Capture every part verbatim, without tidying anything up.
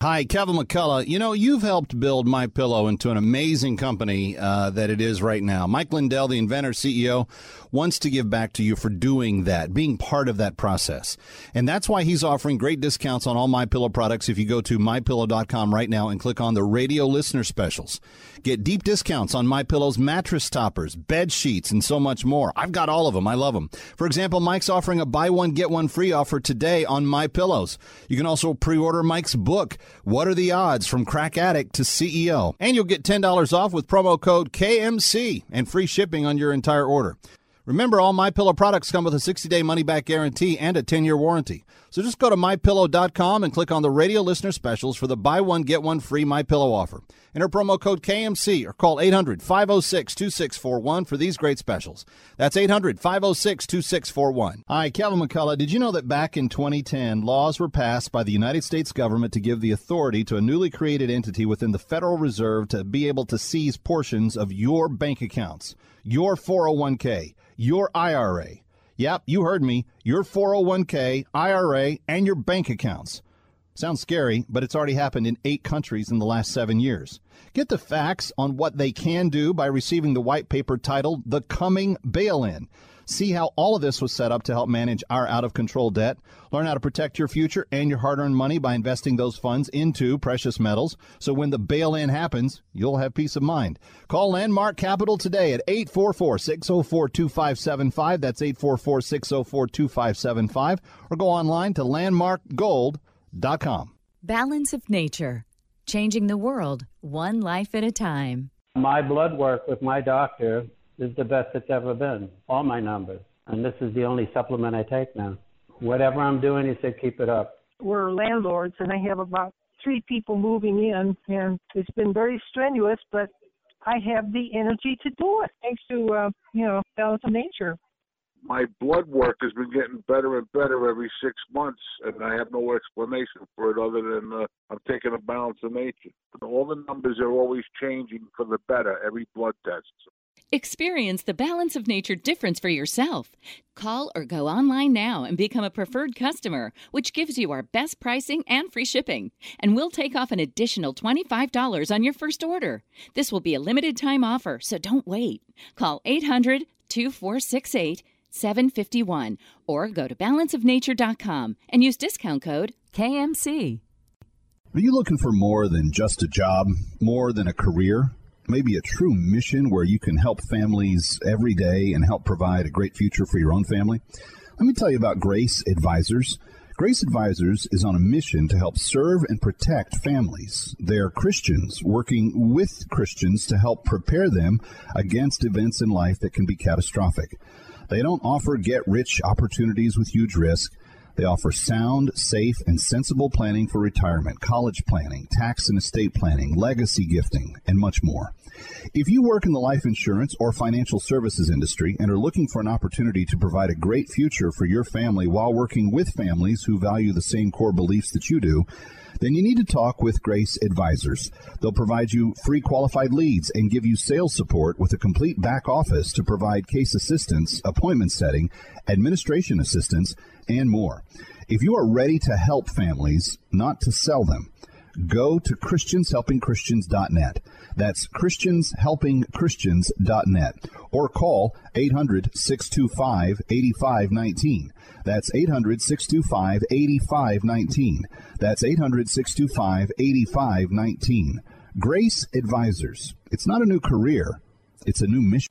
Hi, Kevin McCullough. You know, you've helped build MyPillow into an amazing company uh, that it is right now. Mike Lindell, the inventor, C E O, wants to give back to you for doing that, being part of that process. And that's why he's offering great discounts on all MyPillow products if you go to my pillow dot com right now and click on the radio listener specials. Get deep discounts on MyPillow's mattress toppers, bed sheets, and so much more. I've got all of them. I love them. For example, Mike's offering a buy one, get one free offer today on MyPillows. You can also pre-order Mike's book, What Are the Odds? From Crack Addict to C E O. And you'll get ten dollars off with promo code K M C and free shipping on your entire order. Remember, all MyPillow products come with a sixty-day money-back guarantee and a ten-year warranty. So just go to my pillow dot com and click on the radio listener specials for the buy one, get one free MyPillow offer. Enter promo code K M C or call eight hundred, five oh six, two six four one for these great specials. That's eight hundred, five oh six, two six four one. Hi, Kevin McCullough. Did you know that back in twenty ten, laws were passed by the United States government to give the authority to a newly created entity within the Federal Reserve to be able to seize portions of your bank accounts, your four oh one k, your I R A. Yep, you heard me. Your four oh one k, I R A, and your bank accounts. Sounds scary, but it's already happened in eight countries in the last seven years. Get the facts on what they can do by receiving the white paper titled The Coming Bail-In. See how all of this was set up to help manage our out-of-control debt. Learn how to protect your future and your hard-earned money by investing those funds into precious metals. So when the bail-in happens, you'll have peace of mind. Call Landmark Capital today at eight four four, six oh four, two five seven five. That's eight four four, six oh four, two five seven five. Or go online to landmark gold dot com. Balance of Nature. Changing the world, one life at a time. My blood work with my doctor is the best it's ever been, all my numbers. And this is the only supplement I take now. Whatever I'm doing, he said, keep it up. We're landlords, and I have about three people moving in, and it's been very strenuous, but I have the energy to do it, thanks to, uh, you know, Balance of Nature. My blood work has been getting better and better every six months, and I have no explanation for it other than uh, I'm taking a Balance of Nature. All the numbers are always changing for the better, every blood test. Experience the Balance of Nature difference for yourself. Call or go online now and become a preferred customer, which gives you our best pricing and free shipping. And we'll take off an additional twenty-five dollars on your first order. This will be a limited time offer, so don't wait. Call eight hundred, two four six eight, seven five one or go to balance of nature dot com and use discount code K M C. Are you looking for more than just a job, more than a career? Maybe a true mission where you can help families every day and help provide a great future for your own family? Let me tell you about Grace Advisors. Grace Advisors is on a mission to help serve and protect families. They are Christians working with Christians to help prepare them against events in life that can be catastrophic. They don't offer get-rich opportunities with huge risk. They offer sound, safe, and sensible planning for retirement, college planning, tax and estate planning, legacy gifting, and much more. If you work in the life insurance or financial services industry and are looking for an opportunity to provide a great future for your family while working with families who value the same core beliefs that you do, then you need to talk with Grace Advisors. They'll provide you free qualified leads and give you sales support with a complete back office to provide case assistance, appointment setting, administration assistance, and more. If you are ready to help families, not to sell them, go to Christians Helping Christians dot net. That's Christians Helping Christians dot net. Or call eight hundred, six two five, eight five one nine. That's eight hundred, six two five, eight five one nine. That's eight hundred, six two five, eight five one nine. Grace Advisors. It's not a new career. It's a new mission.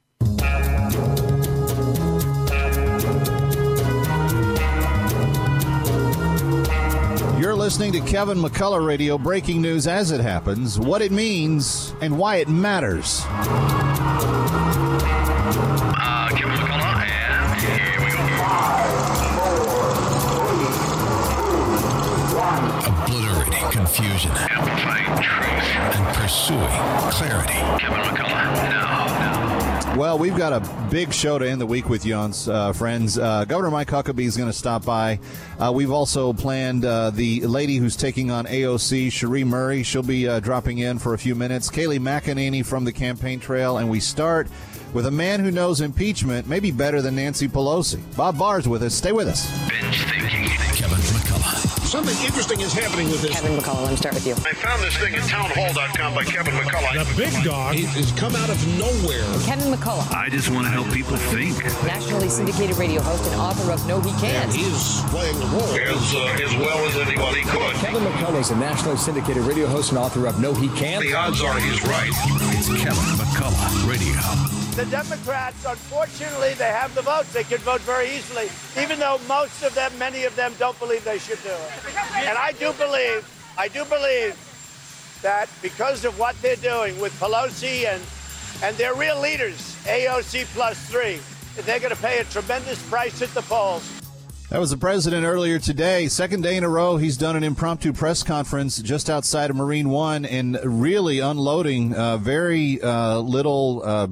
You're listening to Kevin McCullough Radio, breaking news as it happens, what it means, and why it matters. Uh, Kevin McCullough, and here we go. Obliterating confusion. Amplifying truth. And pursuing clarity. Kevin McCullough, now, now. Well, we've got a big show to end the week with you on, uh, friends. Uh, Governor Mike Huckabee is going to stop by. Uh, we've also planned uh, the lady who's taking on A O C, Cherie Murray. She'll be uh, dropping in for a few minutes. Kayleigh McEnany from the campaign trail. And we start with a man who knows impeachment maybe better than Nancy Pelosi. Bob Barr's with us. Stay with us. Binge thinking. Kevin McCullough. something interesting is happening with this. Kevin McCullough, let me start with you. I found this thing at townhall dot com by Kevin McCullough. The big dog has come out of nowhere. Kevin McCullough. I just want to help people think. Nationally syndicated radio host and author of No He Can't. And he's playing the role As, uh, as well as anybody could. Kevin McCullough is a nationally syndicated radio host and author of No He Can't. The odds are he's right. It's Kevin McCullough Radio. The Democrats, unfortunately, they have the votes. They can vote very easily, even though most of them, many of them, don't believe they should do it. And I do believe, I do believe that because of what they're doing with Pelosi and, and their real leaders, A O C plus three, they're going to pay a tremendous price at the polls. That was the president earlier today. Second day in a row, he's done an impromptu press conference just outside of Marine One and really unloading uh, very uh, little, uh,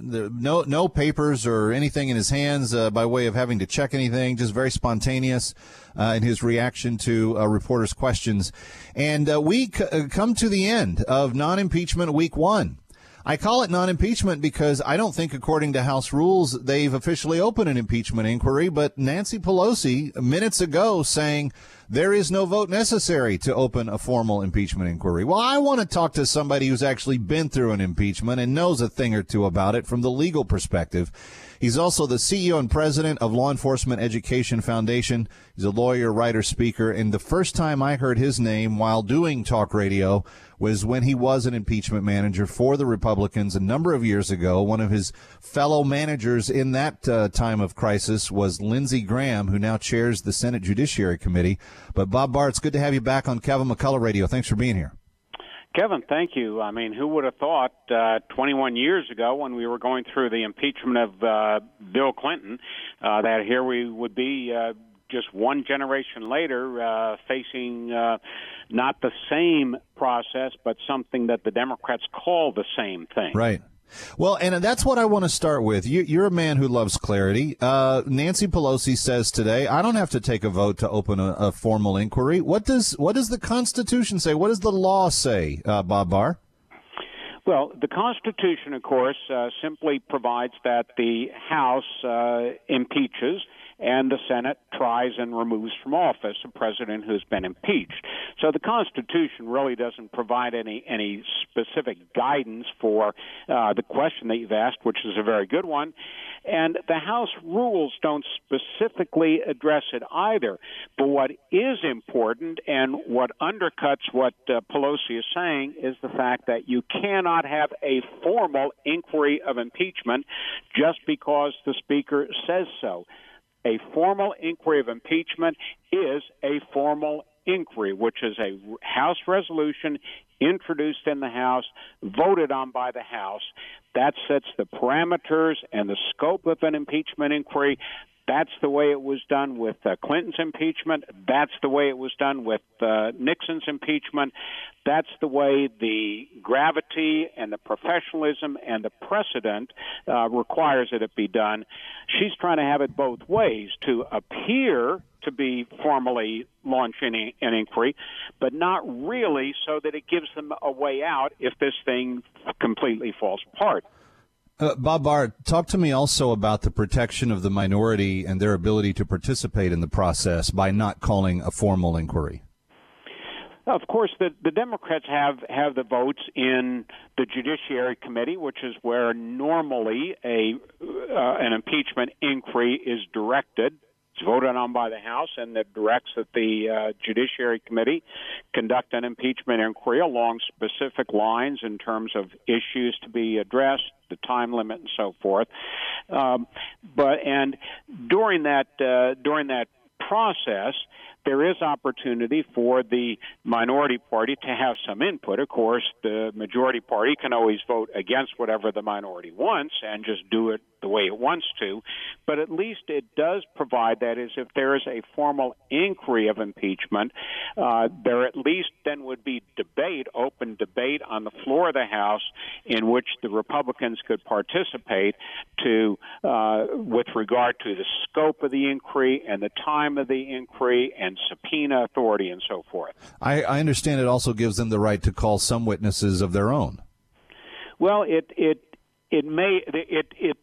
no no papers or anything in his hands uh, by way of having to check anything, just very spontaneous uh, in his reaction to uh, reporters' questions. And uh, we c- come to the end of non-impeachment week one. I call it non-impeachment because I don't think, according to House rules, they've officially opened an impeachment inquiry. But Nancy Pelosi, minutes ago, saying there is no vote necessary to open a formal impeachment inquiry. Well, I want to talk to somebody who's actually been through an impeachment and knows a thing or two about it from the legal perspective. He's also the C E O and president of Law Enforcement Education Foundation. He's a lawyer, writer, speaker. And the first time I heard his name while doing talk radio was when he was an impeachment manager for the Republicans a number of years ago. One of his fellow managers in that uh, time of crisis was Lindsey Graham, who now chairs the Senate Judiciary Committee. But Bob Barr, it's good to have you back on Kevin McCullough Radio. Thanks for being here. Kevin, thank you. I mean, who would have thought uh, twenty-one years ago when we were going through the impeachment of uh, Bill Clinton uh, that here we would be uh, just one generation later uh, facing uh, not the same process, but something that the Democrats call the same thing. Right. Well, and that's what I want to start with. You, you're a man who loves clarity. Uh, Nancy Pelosi says today, I don't have to take a vote to open a, a formal inquiry. What does what does the Constitution say? What does the law say, uh, Bob Barr? Well, the Constitution, of course, uh, simply provides that the House uh, impeaches and the Senate tries and removes from office a president who's been impeached. So the Constitution really doesn't provide any any specific guidance for uh, the question that you've asked, which is a very good one. And the House rules don't specifically address it either. But what is important and what undercuts what uh, Pelosi is saying is the fact that you cannot have a formal inquiry of impeachment just because the Speaker says so. A formal inquiry of impeachment is a formal inquiry, which is a House resolution introduced in the House, voted on by the House. That sets the parameters and the scope of an impeachment inquiry. That's the way it was done with uh, Clinton's impeachment. That's the way it was done with uh, Nixon's impeachment. That's the way the gravity and the professionalism and the precedent uh, requires that it be done. She's trying to have it both ways, to appear to be formally launching an inquiry, but not really, so that it gives them a way out if this thing completely falls apart. Uh, Bob Barr, talk to me also about the protection of the minority and their ability to participate in the process by not calling a formal inquiry. Of course, the, the Democrats have, have the votes in the Judiciary Committee, which is where normally a uh, an impeachment inquiry is directed. It's voted on by the House, and that directs that the uh, Judiciary Committee conduct an impeachment inquiry along specific lines in terms of issues to be addressed, the time limit, and so forth. Um, but and during that uh, during that process, there is opportunity for the minority party to have some input. Of course, the majority party can always vote against whatever the minority wants and just do it the way it wants to. But at least it does provide, that is, if there is a formal inquiry of impeachment, uh, there at least then would be debate, open debate on the floor of the House in which the Republicans could participate to, uh, with regard to the scope of the inquiry and the time of the inquiry and subpoena authority and so forth. I, I understand it also gives them the right to call some witnesses of their own. Well, it it it may it it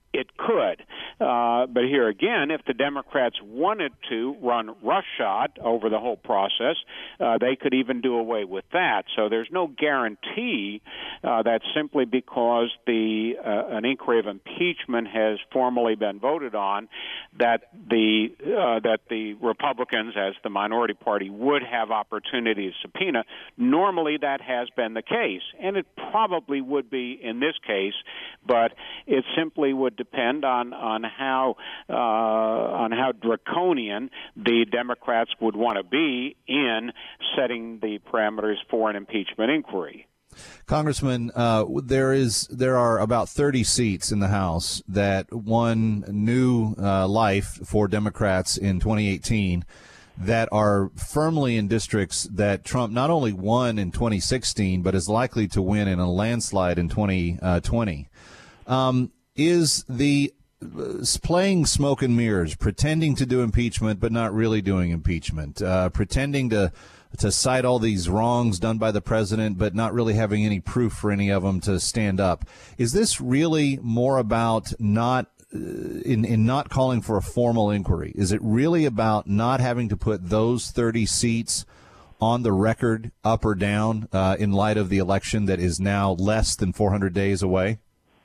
it could. Uh, but here again, if the Democrats wanted to run roughshod over the whole process, uh, they could even do away with that. So there's no guarantee uh, that simply because the uh, an inquiry of impeachment has formally been voted on, that the uh, that the Republicans, as the minority party, would have opportunity to subpoena. Normally, that has been the case, and it probably would be in this case, but it simply would depend on on how uh, on how draconian the Democrats would want to be in setting the parameters for an impeachment inquiry. Congressman, uh, there is there are about thirty seats in the House that won new uh, life for Democrats in twenty eighteen that are firmly in districts that Trump not only won in twenty sixteen, but is likely to win in a landslide in twenty twenty. Um, is the uh, playing smoke and mirrors, pretending to do impeachment but not really doing impeachment, uh, pretending to to cite all these wrongs done by the president but not really having any proof for any of them to stand up. Is this really more about not uh, in, in not calling for a formal inquiry? Is it really about not having to put those thirty seats on the record up or down uh, in light of the election that is now less than four hundred days away?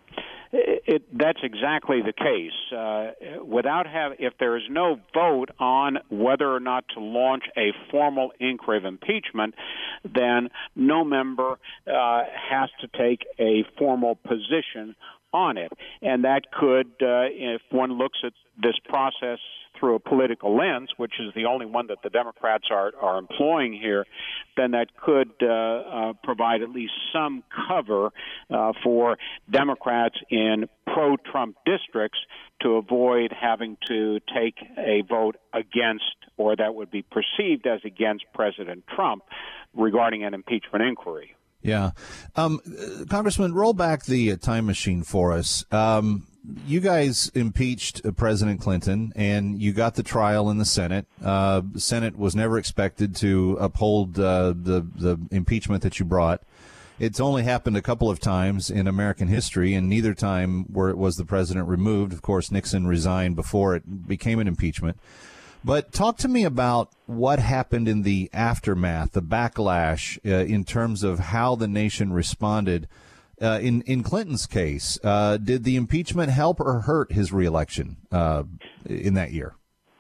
It, that's exactly the case. Uh, without have, if there is no vote on whether or not to launch a formal inquiry of impeachment, then no member uh, has to take a formal position on it. And that could, uh, if one looks at this process through a political lens, which is the only one that the Democrats are, are employing here, then that could uh, uh, provide at least some cover uh, for Democrats in pro-Trump districts to avoid having to take a vote against, or that would be perceived as against, President Trump regarding an impeachment inquiry. Yeah. Um, Congressman, roll back the uh, time machine for us. Um, you guys impeached uh, President Clinton, and you got the trial in the Senate. Uh, the Senate was never expected to uphold uh, the, the impeachment that you brought. It's only happened a couple of times in American history, and neither time were, was the president removed. Of course, Nixon resigned before it became an impeachment. But talk to me about what happened in the aftermath, the backlash, uh, in terms of how the nation responded. Uh, in, in Clinton's case, uh, did the impeachment help or hurt his reelection uh, in that year?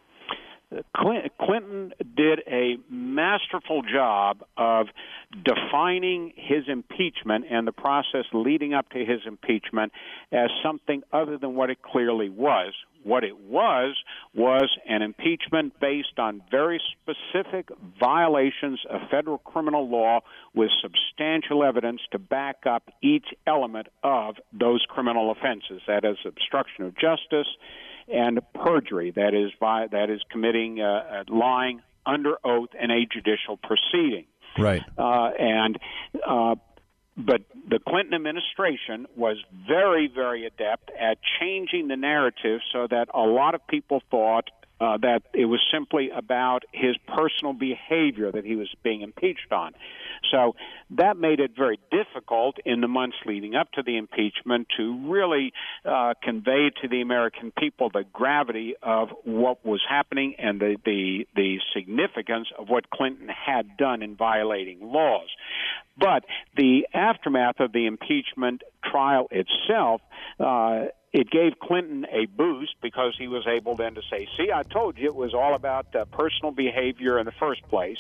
Clinton did a masterful job of defining his impeachment and the process leading up to his impeachment as something other than what it clearly was. What it was was an impeachment based on very specific violations of federal criminal law with substantial evidence to back up each element of those criminal offenses. That is obstruction of justice and perjury. That is by, that is committing uh, lying under oath in a judicial proceeding. Right. Uh, and uh, but the Clinton administration was very, very adept at changing the narrative so that a lot of people thought uh, that it was simply about his personal behavior that he was being impeached on. So that made it very difficult in the months leading up to the impeachment to really uh, convey to the American people the gravity of what was happening and the, the, the significance of what Clinton had done in violating laws. But the aftermath of the impeachment trial itself, uh, it gave Clinton a boost because he was able then to say, see, I told you it was all about uh, personal behavior in the first place,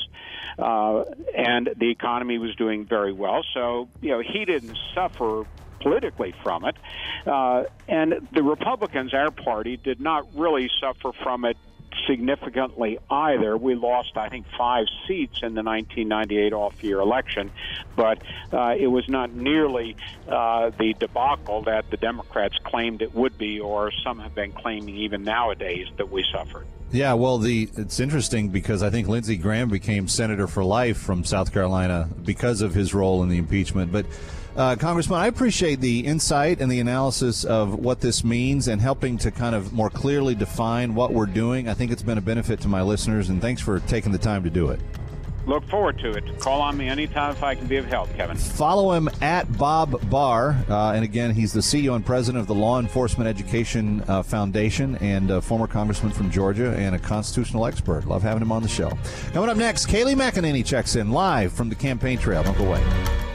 uh, and the economy was doing very well. So, you know, he didn't suffer politically from it. Uh, and the Republicans, our party, did not really suffer from it significantly either. We lost, I think, five seats in the nineteen ninety-eight off-year election, but uh, it was not nearly uh, the debacle that the Democrats claimed it would be, or some have been claiming even nowadays that we suffered. Yeah, well, the it's interesting because I think Lindsey Graham became senator for life from South Carolina because of his role in the impeachment. But Uh, Congressman, I appreciate the insight and the analysis of what this means and helping to kind of more clearly define what we're doing. I think it's been a benefit to my listeners, and thanks for taking the time to do it. Look forward to it. Call on me anytime if I can be of help, Kevin. Follow him at Bob Barr. Uh, and again, he's the C E O and president of the Law Enforcement Education uh, Foundation and a former congressman from Georgia and a constitutional expert. Love having him on the show. Coming up next, Kayleigh McEnany checks in live from the campaign trail. Don't go away.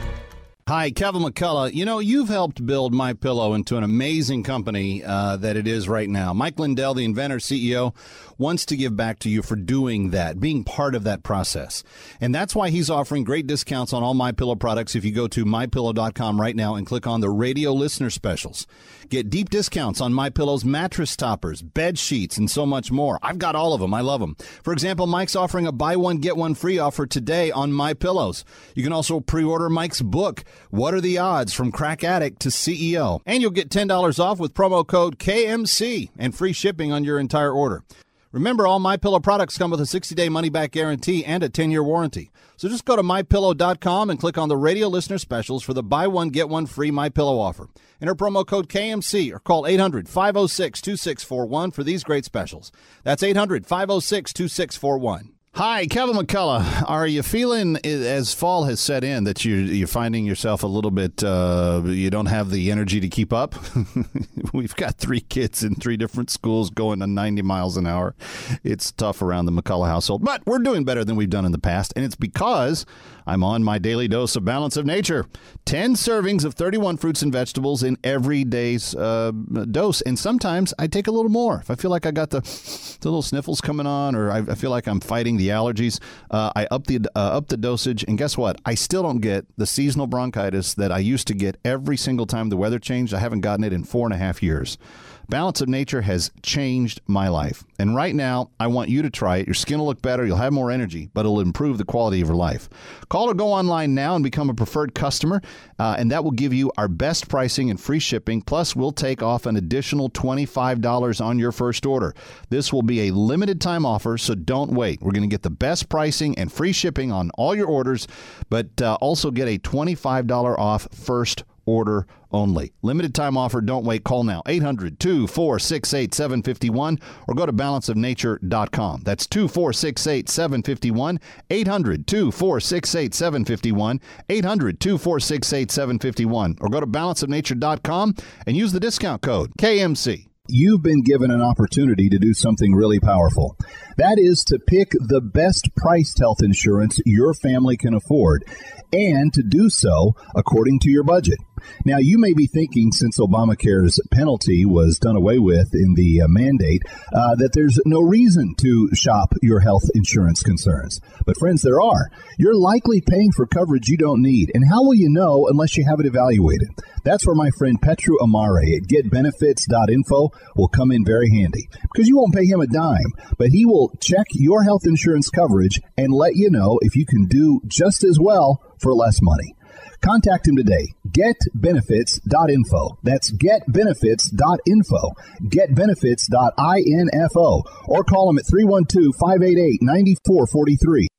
Hi, Kevin McCullough. You know, you've helped build MyPillow into an amazing company uh, that it is right now. Mike Lindell, the inventor, C E O, wants to give back to you for doing that, being part of that process. And that's why he's offering great discounts on all MyPillow products if you go to my pillow dot com right now and click on the radio listener specials. Get deep discounts on MyPillow's mattress toppers, bed sheets, and so much more. I've got all of them. I love them. For example, Mike's offering a buy one, get one free offer today on MyPillows. You can also pre-order Mike's book, What Are the Odds? From Crack Addict to C E O. And you'll get ten dollars off with promo code K M C and free shipping on your entire order. Remember, all MyPillow products come with a sixty-day money-back guarantee and a ten-year warranty. So just go to my pillow dot com and click on the radio listener specials for the buy one, get one free MyPillow offer. Enter promo code K M C or call eight hundred, five oh six, two six four one for these great specials. That's eight hundred, five oh six, two six four one. Hi, Kevin McCullough. Are you feeling, as fall has set in, that you, you're finding yourself a little bit, uh, you don't have the energy to keep up? We've got three kids in three different schools going to ninety miles an hour. It's tough around the McCullough household, but we're doing better than we've done in the past, and it's because I'm on my daily dose of Balance of Nature. ten servings of thirty-one fruits and vegetables in every day's uh, dose, and sometimes I take a little more. If I feel like I got the, the little sniffles coming on, or I, I feel like I'm fighting the allergies, uh, I up the uh, up the dosage, and guess what? I still don't get the seasonal bronchitis that I used to get every single time the weather changed. I haven't gotten it in four and a half years. Balance of Nature has changed my life. And right now, I want you to try it. Your skin will look better. You'll have more energy, but it'll improve the quality of your life. Call or go online now and become a preferred customer, uh, and that will give you our best pricing and free shipping. Plus, we'll take off an additional twenty-five dollars on your first order. This will be a limited time offer, so don't wait. We're going to get the best pricing and free shipping on all your orders, but uh, also get a twenty-five dollars off first order only. Limited time offer. Don't wait. Call now. eight hundred, two four six eight, seven five one or go to balance of nature dot com. That's two four six eight, seven five one. eight hundred, two four six eight, seven five one. eight hundred, two four six eight, seven five one or go to balance of nature dot com and use the discount code K M C. You've been given an opportunity to do something really powerful. That is to pick the best priced health insurance your family can afford, and to do so according to your budget. Now, you may be thinking, since Obamacare's penalty was done away with in the uh, mandate, uh, that there's no reason to shop your health insurance concerns. But friends, there are. You're likely paying for coverage you don't need. And how will you know unless you have it evaluated? That's where my friend Petru Amare at get benefits dot info will come in very handy, because you won't pay him a dime, but he will check your health insurance coverage and let you know if you can do just as well for less money. Contact him today. get benefits dot info. That's get benefits dot info. get benefits dot info. Or call him at three one two, five eight eight, nine four four three.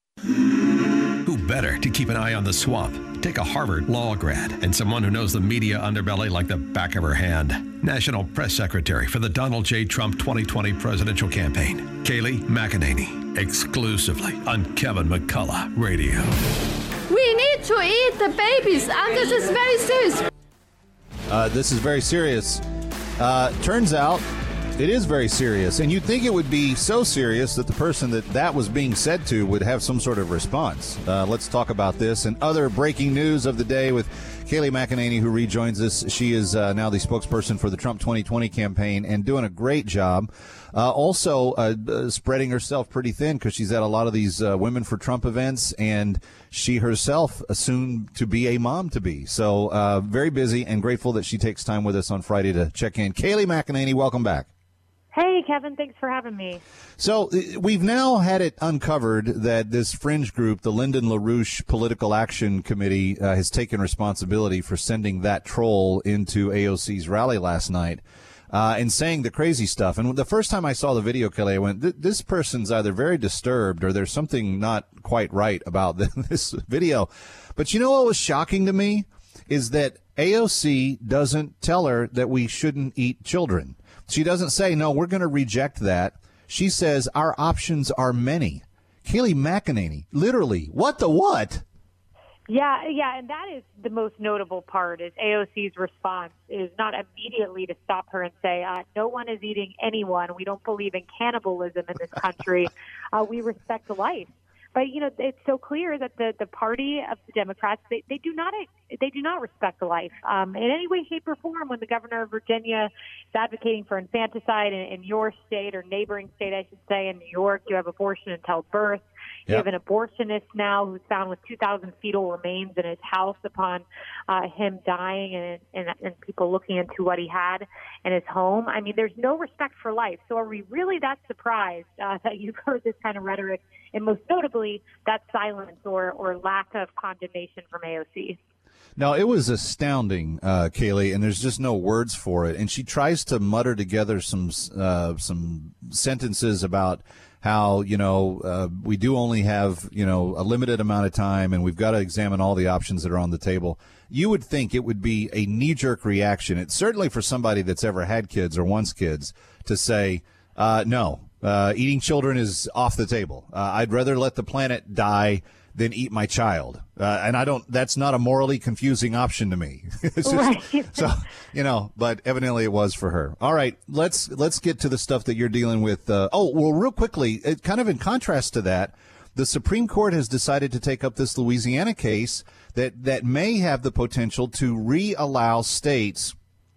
Who better to keep an eye on the swamp? Take a Harvard law grad and someone who knows the media underbelly like the back of her hand. National Press Secretary for the Donald J. Trump twenty twenty presidential campaign, Kayleigh McEnany, exclusively on Kevin McCullough Radio. We need to eat the babies, and this is very serious. Uh, this is very serious. Uh, turns out it is very serious, and you'd think it would be so serious that the person that that was being said to would have some sort of response. Uh, let's talk about this and other breaking news of the day with Kayleigh McEnany, who rejoins us. She is uh, now the spokesperson for the Trump twenty twenty campaign and doing a great job. Uh, also uh, uh, spreading herself pretty thin, because she's at a lot of these uh, Women for Trump events, and she herself soon to be a mom-to-be. So uh, very busy, and grateful that she takes time with us on Friday to check in. Kayleigh McEnany, welcome back. Hey, Kevin, thanks for having me. So we've now had it uncovered that this fringe group, the Lyndon LaRouche Political Action Committee, uh, has taken responsibility for sending that troll into A O C's rally last night uh, and saying the crazy stuff. And the first time I saw the video, Kelly, I went, this person's either very disturbed or there's something not quite right about this video. But you know what was shocking to me is that A O C doesn't tell her that we shouldn't eat children. She doesn't say, no, we're going to reject that. She says our options are many. Kayleigh McEnany, literally, what the what? Yeah, yeah, and that is the most notable part is A O C's response is not immediately to stop her and say, uh, no one is eating anyone. We don't believe in cannibalism in this country. uh, we respect life. But, you know, it's so clear that the, the party of the Democrats, they, they do not they do not respect life um, in any way, shape, or form. When the governor of Virginia is advocating for infanticide in, in your state or neighboring state, I should say, in New York, you have abortion until birth. You Yep. have an abortionist now who's found with two thousand fetal remains in his house upon uh, him dying and, and, and people looking into what he had in his home. I mean, there's no respect for life. So are we really that surprised uh, that you've heard this kind of rhetoric and most notably that silence or, or lack of condemnation from A O C? No, it was astounding, uh, Kayleigh, and there's just no words for it. And she tries to mutter together some uh, some sentences about how, you know, uh, we do only have, you know, a limited amount of time and we've got to examine all the options that are on the table. You would think it would be a knee-jerk reaction. It's certainly for somebody that's ever had kids or wants kids to say, uh, no, uh, eating children is off the table. Uh, I'd rather let the planet die than eat my child. Uh, and I don't, that's not a morally confusing option to me. It's just, Right. so, you know, but evidently it was for her. All right, let's, let's get to the stuff that you're dealing with. Uh, oh, well, real quickly, it, kind of in contrast to that, the Supreme Court has decided to take up this Louisiana case that, that may have the potential to re-allow states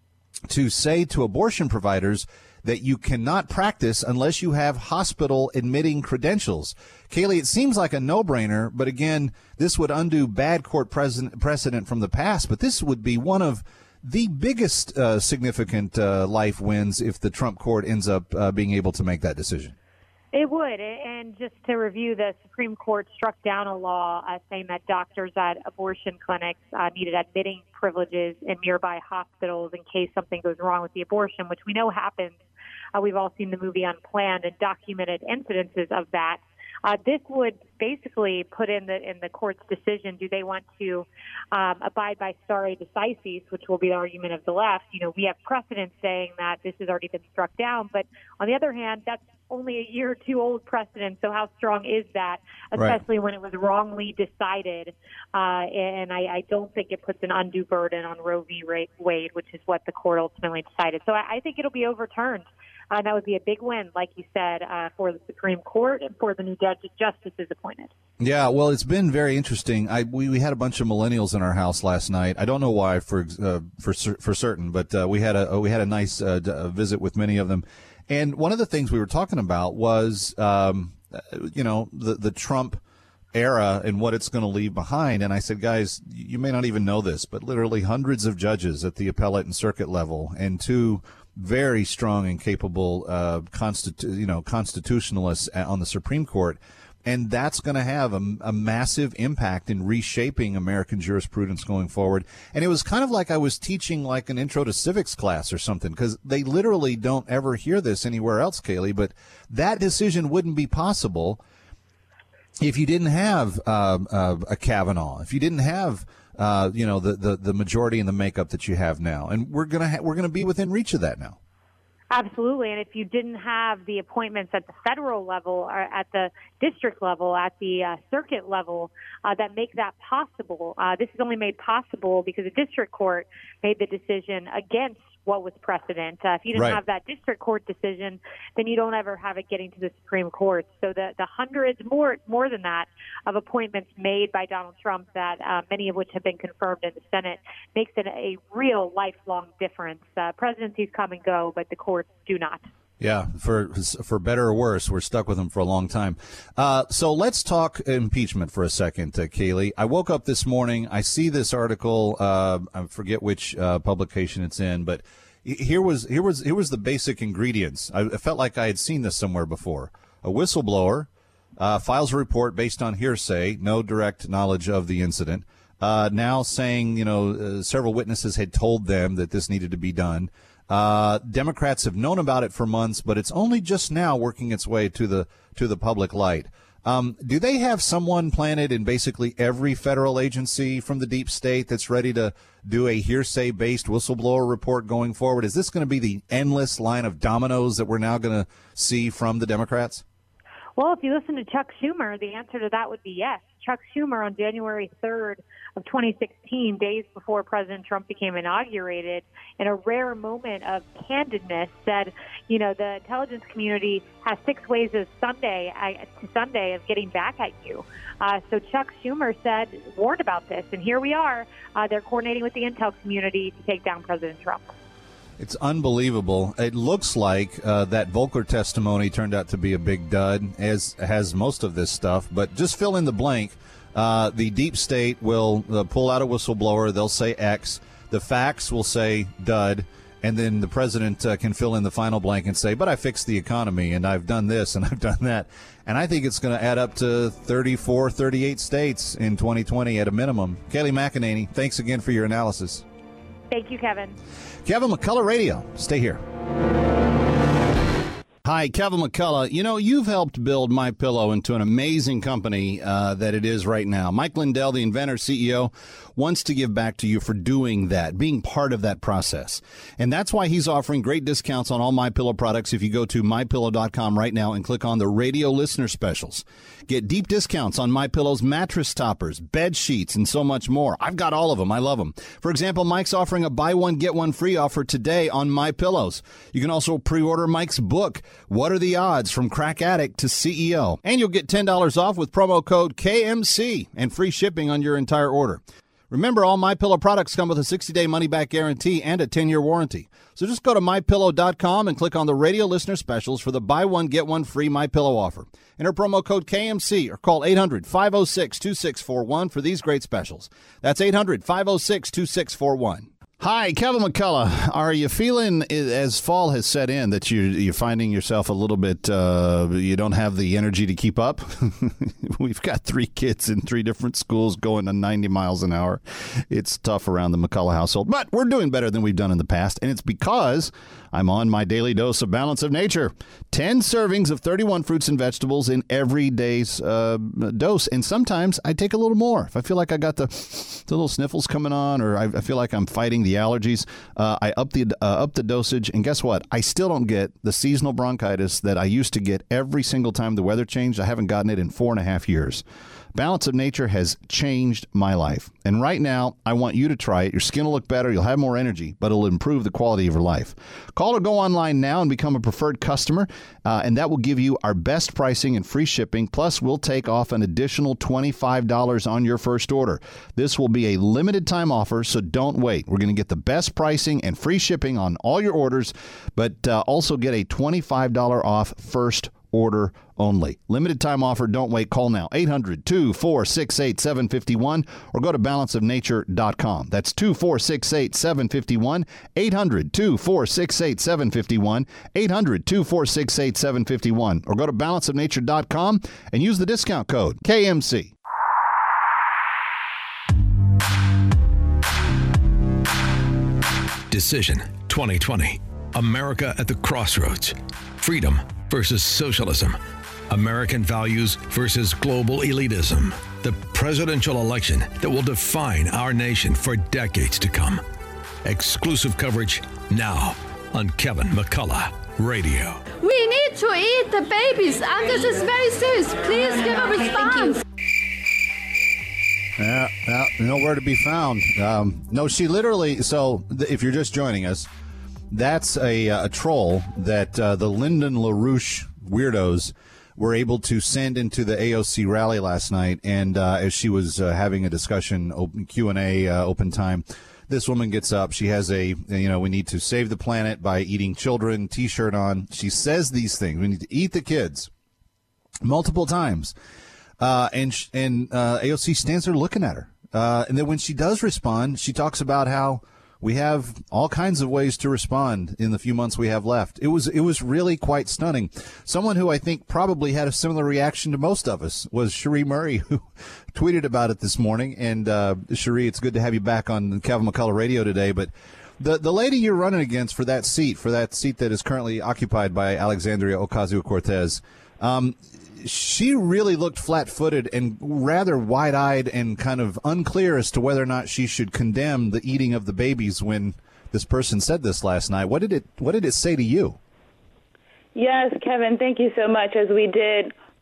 to say to abortion providers that you cannot practice unless you have hospital admitting credentials. Kayleigh, it seems like a no-brainer, but again, this would undo bad court precedent from the past, but this would be one of the biggest uh, significant uh, life wins if the Trump court ends up uh, being able to make that decision. It would. And just to review, the Supreme Court struck down a law uh, saying that doctors at abortion clinics uh, needed admitting privileges in nearby hospitals in case something goes wrong with the abortion, which we know happens. Uh, we've all seen the movie Unplanned and documented incidences of that. Uh, this would basically put in the in the court's decision, do they want to um, abide by stare decisis, which will be the argument of the left. You know, we have precedent saying that this has already been struck down, but on the other hand, that's only a year or two old precedent, so how strong is that, especially right. when it was wrongly decided? Uh, and I, I don't think it puts an undue burden on Roe v. Wade, which is what the court ultimately decided. So I, I think it'll be overturned. Uh, that would be a big win, like you said, uh, for the Supreme Court and for the new judge, justices appointed. Yeah, well, it's been very interesting. I we, we had a bunch of millennials in our house last night. I don't know why, for uh, for for certain, but uh, we had a we had a nice uh, d- visit with many of them. And one of the things we were talking about was, um, you know, the the Trump era and what it's going to leave behind. And I said, guys, you may not even know this, but literally hundreds of judges at the appellate and circuit level, and two very strong and capable, uh, constitu- you know, constitutionalists on the Supreme Court. And that's going to have a, a massive impact in reshaping American jurisprudence going forward. And it was kind of like I was teaching like an intro to civics class or something, because they literally don't ever hear this anywhere else, Kayleigh. But that decision wouldn't be possible if you didn't have uh, uh, a Kavanaugh, if you didn't have Uh, you know, the, the, the majority and the makeup that you have now. And we're going to ha- we're going to be within reach of that now. Absolutely. And if you didn't have the appointments at the federal level or at the district level, at the uh, circuit level, uh, that make that possible, uh, this is only made possible because the district court made the decision against what was precedent. Uh, if you didn't right. have that district court decision, then you don't ever have it getting to the Supreme Court. So the, the hundreds, more more than that, of appointments made by Donald Trump, that uh, many of which have been confirmed in the Senate, makes it a real lifelong difference. Uh, presidencies come and go, but the courts do not. Yeah, for for better or worse, we're stuck with them for a long time. Uh, so let's talk impeachment for a second, uh, Kayleigh. I woke up this morning. I see this article. Uh, I forget which uh, publication it's in, but here was here was here was the basic ingredients. I, I felt like I had seen this somewhere before. A whistleblower uh, files a report based on hearsay, no direct knowledge of the incident. Uh, now saying, you know, uh, several witnesses had told them that this needed to be done. Uh, Democrats have known about it for months, but it's only just now working its way to the to the public light. Um, do they have someone planted in basically every federal agency from the deep state that's ready to do a hearsay-based whistleblower report going forward? Is this going to be the endless line of dominoes that we're now going to see from the Democrats? Well, if you listen to Chuck Schumer, the answer to that would be yes. Chuck Schumer on January third of twenty sixteen, days before President Trump became inaugurated, in a rare moment of candidness, said, you know, the intelligence community has six ways of Sunday uh, to Sunday of getting back at you. Uh, so Chuck Schumer said, warned about this, and here we are. Uh, they're coordinating with the intel community to take down President Trump. It's unbelievable. It looks like uh, that Volcker testimony turned out to be a big dud, as has most of this stuff. But just fill in the blank. Uh, the deep state will uh, pull out a whistleblower. They'll say X. The facts will say dud. And then the president uh, can fill in the final blank and say, but I fixed the economy, and I've done this, and I've done that. And I think it's going to add up to thirty-four, thirty-eight states in twenty twenty at a minimum. Kayleigh McEnany, thanks again for your analysis. Thank you, Kevin. Kevin McCullough Radio. Stay here. Hi, Kevin McCullough. You know, you've helped build MyPillow into an amazing company uh, that it is right now. Mike Lindell, the inventor, C E O, wants to give back to you for doing that, being part of that process. And that's why he's offering great discounts on all MyPillow products if you go to my pillow dot com right now and click on the radio listener specials. Get deep discounts on MyPillow's mattress toppers, bed sheets, and so much more. I've got all of them. I love them. For example, Mike's offering a buy one, get one free offer today on MyPillows. You can also pre-order Mike's book, What Are the Odds? From Crack Addict to C E O. And you'll get ten dollars off with promo code K M C and free shipping on your entire order. Remember, all MyPillow products come with a sixty-day money-back guarantee and a ten-year warranty. So just go to my pillow dot com and click on the radio listener specials for the buy one, get one free MyPillow offer. Enter promo code K M C or call eight hundred, five oh six, two six four one for these great specials. That's eight hundred, five oh six, two six four one. Hi, Kevin McCullough. Are you feeling, as fall has set in, that you, you're finding yourself a little bit, uh, you don't have the energy to keep up? We've got three kids in three different schools going to ninety miles an hour. It's tough around the McCullough household, but we're doing better than we've done in the past, and it's because I'm on my daily dose of Balance of Nature. ten servings of thirty-one fruits and vegetables in every day's uh, dose, and sometimes I take a little more. If I feel like I got the, the little sniffles coming on, or I, I feel like I'm fighting the allergies, uh, I up the uh, up the dosage, and guess what? I still don't get the seasonal bronchitis that I used to get every single time the weather changed. I haven't gotten it in four and a half years. Balance of Nature has changed my life. And right now, I want you to try it. Your skin will look better. You'll have more energy, but it'll improve the quality of your life. Call or go online now and become a preferred customer, uh, and that will give you our best pricing and free shipping. Plus, we'll take off an additional twenty-five dollars on your first order. This will be a limited time offer, so don't wait. We're going to get the best pricing and free shipping on all your orders, but uh, also get a twenty-five dollars off first order only. Limited time offer. Don't wait. Call now. eight hundred, two four six eight, seven five one or go to balance of nature dot com. That's two four six eight, seven five one. eight hundred, two four six eight, seven five one. eight hundred, two four six eight, seven five one or go to balance of nature dot com and use the discount code K M C. Decision twenty twenty. America at the crossroads. Freedom versus socialism. American values versus global elitism. The presidential election that will define our nation for decades to come. Exclusive coverage now on Kevin McCullough Radio. We need to eat the babies, and this is very serious. Please give a response. Yeah, yeah, nowhere to be found. Um, no, she literally, so th- if you're just joining us, that's a, a troll that uh, the Lyndon LaRouche weirdos were able to send into the A O C rally last night. And uh, as she was uh, having a discussion, open Q and A, uh, open time, this woman gets up. She has a, you know, we need to save the planet by eating children T-shirt on. She says these things. We need to eat the kids multiple times. Uh, and sh- and uh, A O C stands there looking at her. Uh, and then when she does respond, she talks about how we have all kinds of ways to respond in the few months we have left. It was it was really quite stunning. Someone who I think probably had a similar reaction to most of us was Cherie Murray, who tweeted about it this morning. And uh, Cherie, it's good to have you back on Kevin McCullough Radio today. But the the lady you're running against for that seat, for that seat that is currently occupied by Alexandria Ocasio-Cortez, um, she really looked flat-footed and rather wide-eyed and kind of unclear as to whether or not she should condemn the eating of the babies when this person said this last night. What did it What did it say to you? Yes, Kevin, thank you so much. As we did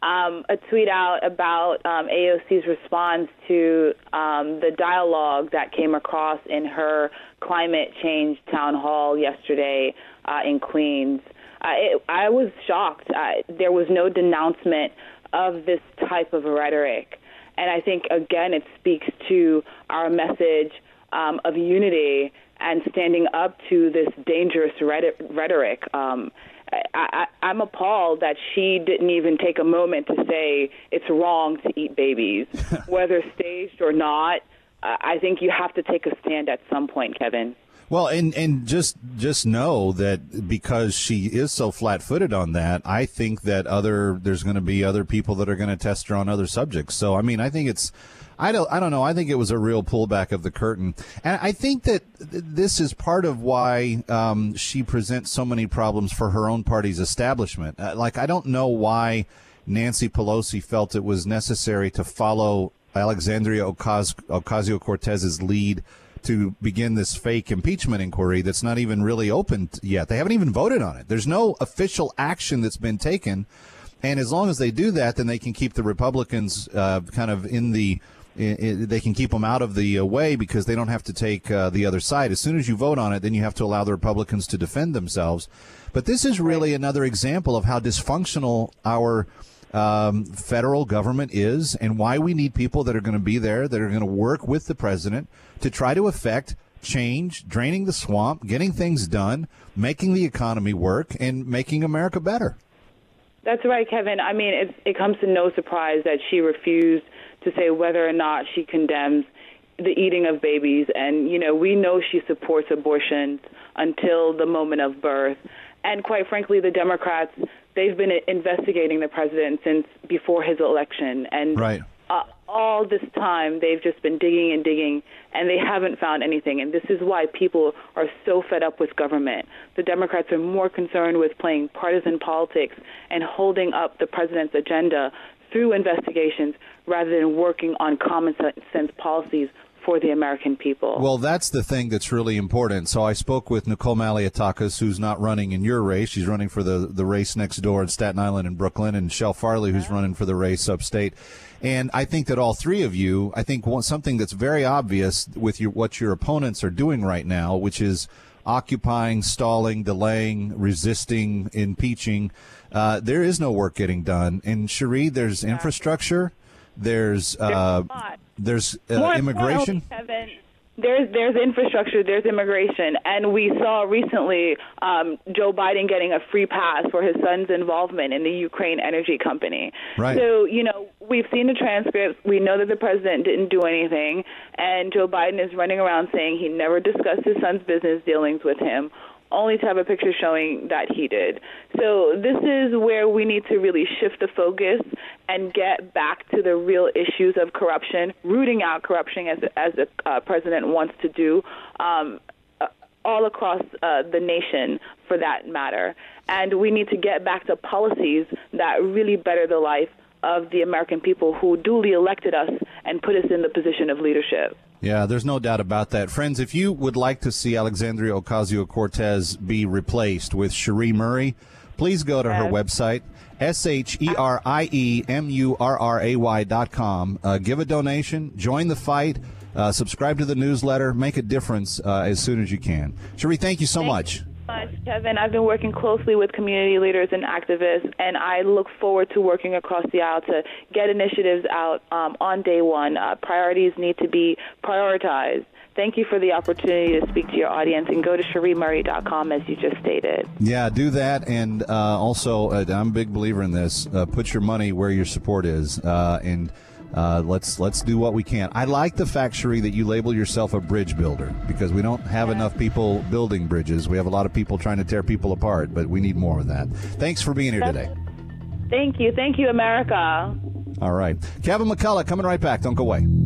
um, a tweet out about um, A O C's response to um, the dialogue that came across in her climate change town hall yesterday uh, in Queens. Uh, it, I was shocked. Uh, there was no denouncement of this type of rhetoric. And I think, again, it speaks to our message um, of unity and standing up to this dangerous rhetoric. Um, I, I, I'm appalled that she didn't even take a moment to say it's wrong to eat babies, whether staged or not. Uh, I think you have to take a stand at some point, Kevin. Well, and, and just just know that because she is so flat-footed on that, I think that other there's going to be other people that are going to test her on other subjects. So, I mean, I think it's I don't I don't know. I think it was a real pullback of the curtain, and I think that this is part of why um, she presents so many problems for her own party's establishment. Uh, like, I don't know why Nancy Pelosi felt it was necessary to follow Alexandria Ocasio-Cortez's lead to begin this fake impeachment inquiry that's not even really open yet. They haven't even voted on it. There's no official action that's been taken. And as long as they do that, then they can keep the Republicans uh, kind of in the in, in, they can keep them out of the uh, way because they don't have to take uh, the other side. As soon as you vote on it, then you have to allow the Republicans to defend themselves. But this is really another example of how dysfunctional our um, federal government is and why we need people that are going to be there, that are going to work with the president to try to affect change, draining the swamp, getting things done, making the economy work, and making America better. That's right, Kevin. I mean, it, it comes to no surprise that she refused to say whether or not she condemns the eating of babies. And, you know, we know she supports abortions until the moment of birth. And quite frankly, the Democrats, they've been investigating the president since before his election. And right. uh, all this time, they've just been digging and digging, and they haven't found anything. And this is why people are so fed up with government. The Democrats are more concerned with playing partisan politics and holding up the president's agenda through investigations rather than working on common sense policies for the American people. Well, that's the thing that's really important. So I spoke with Nicole Malliotakis, who's not running in your race. She's running for the, the race next door in Staten Island and Brooklyn, and Shel Farley, who's running for the race upstate. And I think that all three of you, I think one, something that's very obvious with your, what your opponents are doing right now, which is occupying, stalling, delaying, resisting, impeaching, uh, there is no work getting done. And Cherie, there's infrastructure, there's uh, there's uh, immigration. Kevin, there's there's infrastructure, there's immigration, and we saw recently um, Joe Biden getting a free pass for his son's involvement in the Ukraine energy company. Right. So, you know, we've seen the transcripts. We know that the president didn't do anything, and Joe Biden is running around saying he never discussed his son's business dealings with him, only to have a picture showing that he did. So this is where we need to really shift the focus and get back to the real issues of corruption, rooting out corruption as, as the uh, president wants to do, um, uh, all across uh, the nation for that matter. And we need to get back to policies that really better the life of the American people who duly elected us and put us in the position of leadership. Yeah, there's no doubt about that. Friends, if you would like to see Alexandria Ocasio-Cortez be replaced with Cherie Murray, please go to her website, S H E R I E M U R R A Y dot com. Uh, give a donation, join the fight, uh, subscribe to the newsletter, make a difference uh, as soon as you can. Cherie, thank you so thank much. You. Much, Kevin. I've been working closely with community leaders and activists, and I look forward to working across the aisle to get initiatives out um, on day one. Uh, priorities need to be prioritized. Thank you for the opportunity to speak to your audience, and go to Cherie Murray dot com as you just stated. Yeah, do that, and uh, also, uh, I'm a big believer in this. Uh, put your money where your support is, uh, and Uh, let's let's do what we can. I like the fact, Cherie, that you label yourself a bridge builder, because we don't have yeah. enough people building bridges. We have a lot of people trying to tear people apart, but we need more of that. Thanks for being here That's, today. Thank you. Thank you, America. All right. Kevin McCullough coming right back. Don't go away.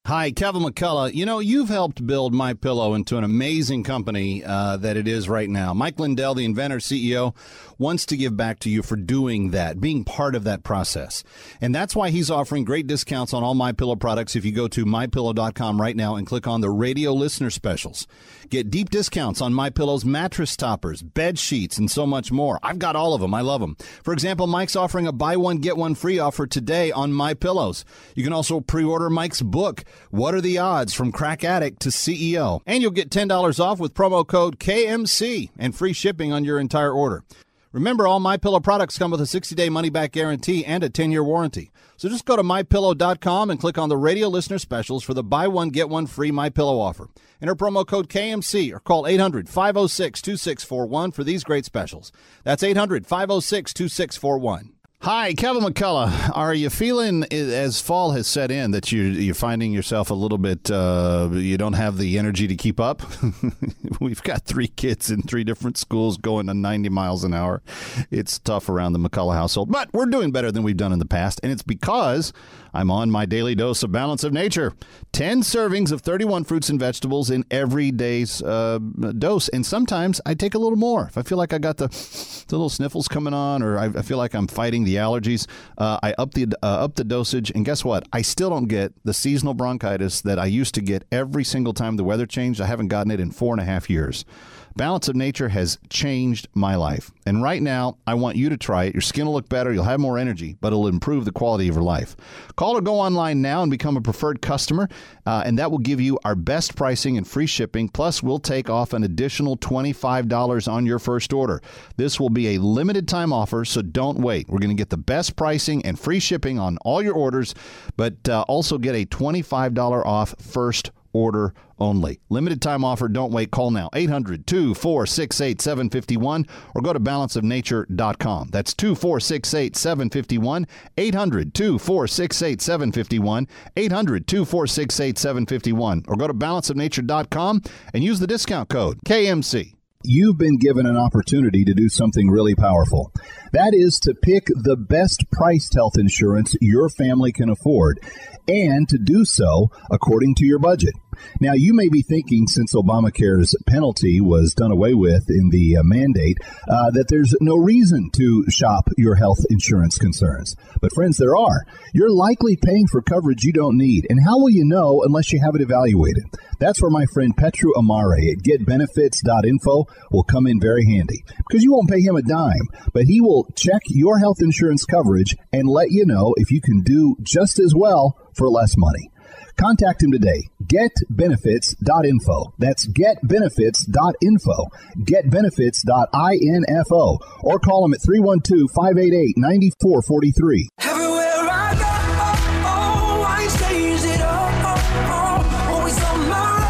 Hi, Kevin McCullough. You know, you've helped build MyPillow into an amazing company uh, that it is right now. Mike Lindell, the inventor, C E O, wants to give back to you for doing that, being part of that process. And that's why he's offering great discounts on all MyPillow products if you go to my pillow dot com right now and click on the radio listener specials. Get deep discounts on MyPillow's mattress toppers, bed sheets, and so much more. I've got all of them. I love them. For example, Mike's offering a buy one, get one free offer today on MyPillows. You can also pre-order Mike's book, What Are the Odds? From Crack Addict to C E O. And you'll get ten dollars off with promo code K M C and free shipping on your entire order. Remember, all MyPillow products come with a sixty-day money-back guarantee and a ten-year warranty. So just go to my pillow dot com and click on the radio listener specials for the buy one, get one free MyPillow offer. Enter promo code K M C or call eight hundred, five oh six, two six four one for these great specials. That's eight hundred, five oh six, two six four one. Hi, Kevin McCullough. Are you feeling, as fall has set in, that you, you're finding yourself a little bit, uh, you don't have the energy to keep up? We've got three kids in three different schools going to ninety miles an hour. It's tough around the McCullough household, but we're doing better than we've done in the past, and it's because I'm on my daily dose of Balance of Nature. ten servings of thirty-one fruits and vegetables in every day's uh, dose, and sometimes I take a little more. If I feel like I got the, the little sniffles coming on, or I, I feel like I'm fighting the allergies, uh, I up the uh, up the dosage, and guess what? I still don't get the seasonal bronchitis that I used to get every single time the weather changed. I haven't gotten it in four and a half years. Balance of Nature has changed my life. And right now, I want you to try it. Your skin will look better. You'll have more energy, but it'll improve the quality of your life. Call or go online now and become a preferred customer, uh, and that will give you our best pricing and free shipping. Plus, we'll take off an additional twenty-five dollars on your first order. This will be a limited time offer, so don't wait. We're going to get the best pricing and free shipping on all your orders, but uh, also get a twenty-five dollars off first order only. Limited time offer. Don't wait. Call now. eight hundred, two four six eight, seven five one or go to balance of nature dot com. That's two four six eight, seven five one. eight hundred, two four six eight, seven five one. eight hundred, two four six eight, seven five one or go to balance of nature dot com and use the discount code K M C. You've been given an opportunity to do something really powerful. That is to pick the best priced health insurance your family can afford, and to do so according to your budget. Now, you may be thinking, since Obamacare's penalty was done away with in the uh, mandate, uh, that there's no reason to shop your health insurance concerns. But friends, there are. You're likely paying for coverage you don't need. And how will you know unless you have it evaluated? That's where my friend Petru Amare at get benefits dot info will come in very handy. Because you won't pay him a dime, but he will check your health insurance coverage and let you know if you can do just as well for less money. Contact him today. get benefits dot info. That's get benefits dot info. get benefits dot info. Or call him at three one two, five eight eight, nine four four three. Everywhere I go, oh, oh, I change it up, oh, oh, always on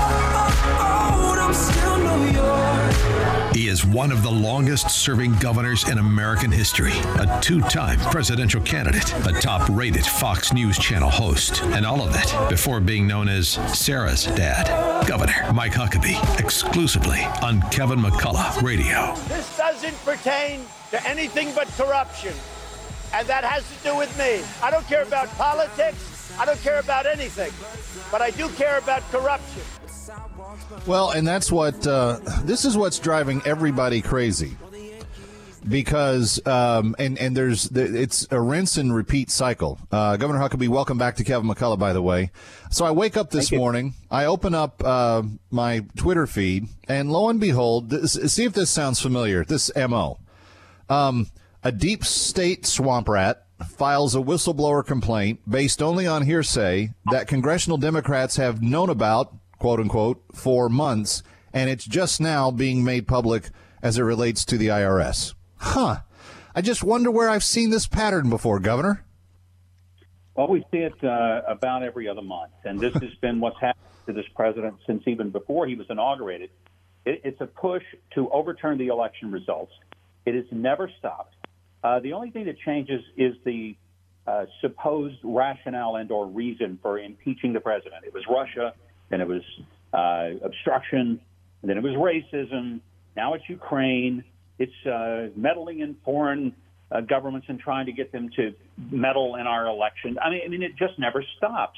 my road, I'm still New York. He is one of the longest-serving governors in American history, a two-time presidential candidate, a top-rated Fox News Channel host, and all of it before being known as Sarah's dad, Governor Mike Huckabee, exclusively on Kevin McCullough Radio. This doesn't pertain to anything but corruption, and that has to do with me. I don't care about politics. I don't care about anything, but I do care about corruption. Well, and that's what, uh, this is what's driving everybody crazy. Because, um, and, and there's, it's a rinse and repeat cycle. Uh, Governor Huckabee, welcome back to Kevin McCullough, by the way. So I wake up this morning, I open up uh, my Twitter feed, and lo and behold, this, see if this sounds familiar, this M O. Um, a deep state swamp rat files a whistleblower complaint based only on hearsay that congressional Democrats have known about, quote unquote, for months, and it's just now being made public as it relates to the I R S. Huh. I just wonder where I've seen this pattern before, Governor. Well, we see it uh, about every other month, and this has been what's happened to this president since even before he was inaugurated. It, it's a push to overturn the election results. It has never stopped. Uh, the only thing that changes is the uh, supposed rationale and or reason for impeaching the president. It was Russia, then it was uh, obstruction, and then it was racism. Now it's Ukraine. It's uh, meddling in foreign uh, governments and trying to get them to meddle in our election. I mean, I mean, it just never stops.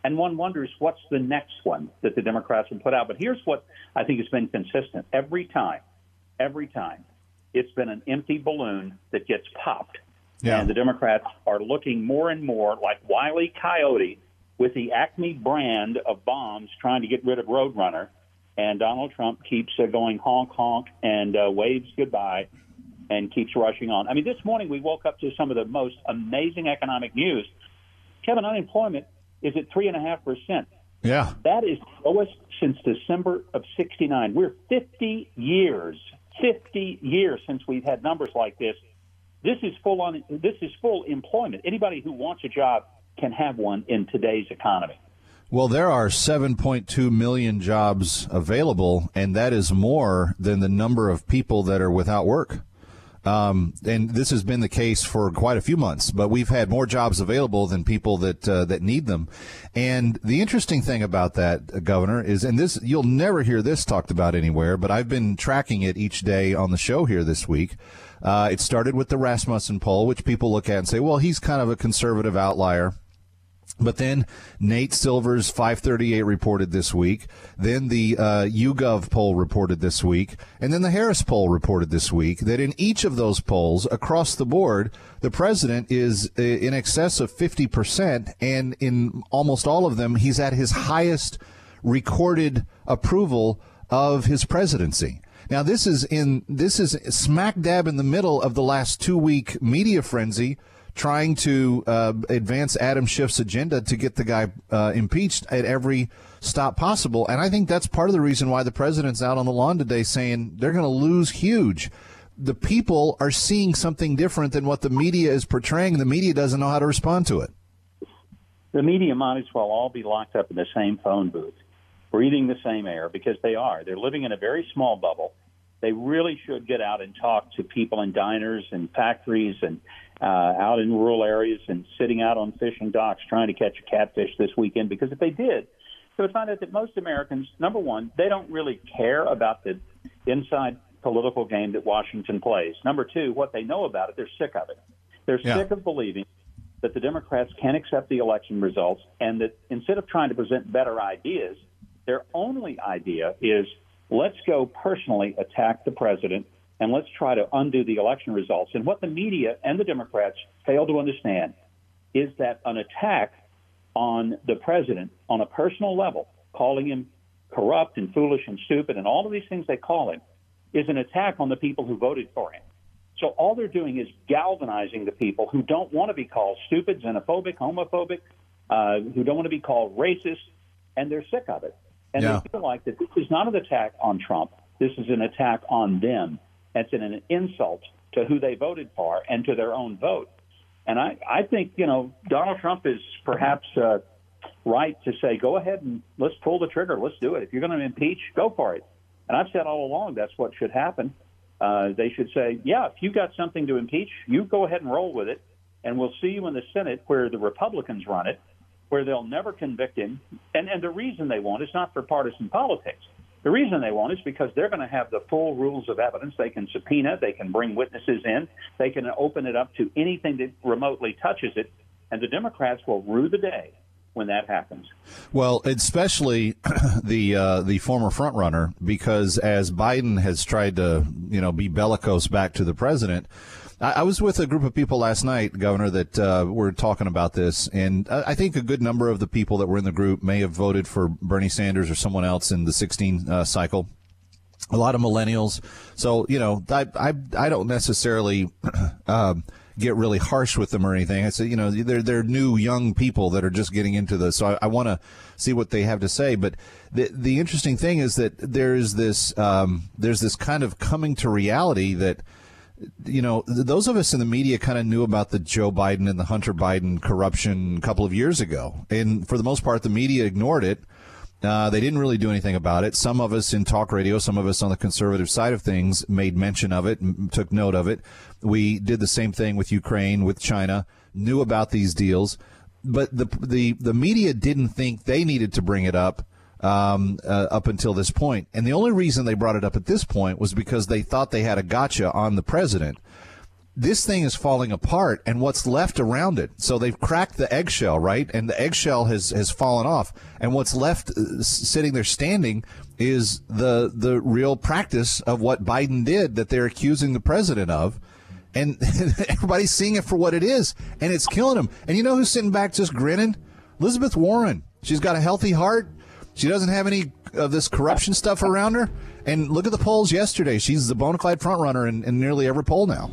And one wonders what's the next one that the Democrats will put out. But here's what I think has been consistent. Every time, every time, it's been an empty balloon that gets popped. Yeah. And the Democrats are looking more and more like Wile E. Coyote with the Acme brand of bombs trying to get rid of Roadrunner. And Donald Trump keeps uh, going honk, honk, and uh, waves goodbye and keeps rushing on. I mean, this morning we woke up to some of the most amazing economic news. Kevin, unemployment is at three point five percent. Yeah. That is lowest since December of sixty-nine. We're fifty years, fifty years since we've had numbers like this. This is full on. This is full employment. Anybody who wants a job can have one in today's economy. Well, there are seven point two million jobs available, and that is more than the number of people that are without work. Um, and this has been the case for quite a few months, but we've had more jobs available than people that uh, that need them. And the interesting thing about that, uh, Governor, is, and this you'll never hear this talked about anywhere, but I've been tracking it each day on the show here this week. Uh, it started with the Rasmussen poll, which people look at and say, well, he's kind of a conservative outlier. But then Nate Silver's five thirty-eight reported this week. Then the uh, YouGov poll reported this week. And then the Harris poll reported this week that in each of those polls across the board, the president is in excess of fifty percent. And in almost all of them, he's at his highest recorded approval of his presidency. Now, this is in this is smack dab in the middle of the last two week media frenzy, trying to uh, advance Adam Schiff's agenda to get the guy uh, impeached at every stop possible. And I think that's part of the reason why the president's out on the lawn today saying they're going to lose huge. The people are seeing something different than what the media is portraying. The media doesn't know how to respond to it. The media might as well all be locked up in the same phone booth, breathing the same air, because they are. They're living in a very small bubble. They really should get out and talk to people in diners and factories and uh, out in rural areas and sitting out on fishing docks trying to catch a catfish this weekend, because if they did, they would find out that most Americans, number one, they don't really care about the inside political game that Washington plays. Number two, what they know about it, they're sick of it. They're yeah. sick of believing that the Democrats can't accept the election results, and that instead of trying to present better ideas, their only idea is, let's go personally attack the president and let's try to undo the election results. And what the media and the Democrats fail to understand is that an attack on the president on a personal level, calling him corrupt and foolish and stupid and all of these things they call him, is an attack on the people who voted for him. So all they're doing is galvanizing the people who don't want to be called stupid, xenophobic, homophobic, uh, who don't want to be called racist, and they're sick of it. And yeah. they feel like that this is not an attack on Trump. This is an attack on them. It's an insult to who they voted for and to their own vote. And I, I think, you know, Donald Trump is perhaps uh, right to say, go ahead and let's pull the trigger. Let's do it. If you're going to impeach, go for it. And I've said all along that's what should happen. Uh, they should say, yeah, if you've got something to impeach, you go ahead and roll with it. And we'll see you in the Senate where the Republicans run it, where they'll never convict him. And, and the reason they won't is not for partisan politics. The reason they won't is because they're going to have the full rules of evidence. They can subpoena, they can bring witnesses in, they can open it up to anything that remotely touches it, and the Democrats will rue the day when that happens. Well, especially the uh, the former frontrunner, because as Biden has tried to, you know, be bellicose back to the president, I was with a group of people last night, Governor, that uh, were talking about this, and I think a good number of the people that were in the group may have voted for Bernie Sanders or someone else in the sixteen uh, cycle. A lot of millennials. So, you know, I I, I don't necessarily uh, get really harsh with them or anything. I say, you know, they're they're new young people that are just getting into this. So I, I want to see what they have to say. But the the interesting thing is that there's this um, there's this kind of coming to reality that, you know, those of us in the media kind of knew about the Joe Biden and the Hunter Biden corruption a couple of years ago. And for the most part, the media ignored it. Uh, they didn't really do anything about it. Some of us in talk radio, some of us on the conservative side of things made mention of it and took note of it. We did the same thing with Ukraine, with China, knew about these deals. But the the, the media didn't think they needed to bring it up um, uh, up until this point. And the only reason they brought it up at this point was because they thought they had a gotcha on the president. this thing is falling apart, and what's left around it. So they've cracked the eggshell, right? And the eggshell has, has fallen off. And what's left uh, sitting there standing is the the real practice of what Biden did that they're accusing the president of. And everybody's seeing it for what it is, and it's killing them. And you know who's sitting back just grinning? Elizabeth Warren. She's got a healthy heart. She doesn't have any of this corruption stuff around her. And look at the polls yesterday. She's the bona fide front runner in, in nearly every poll now.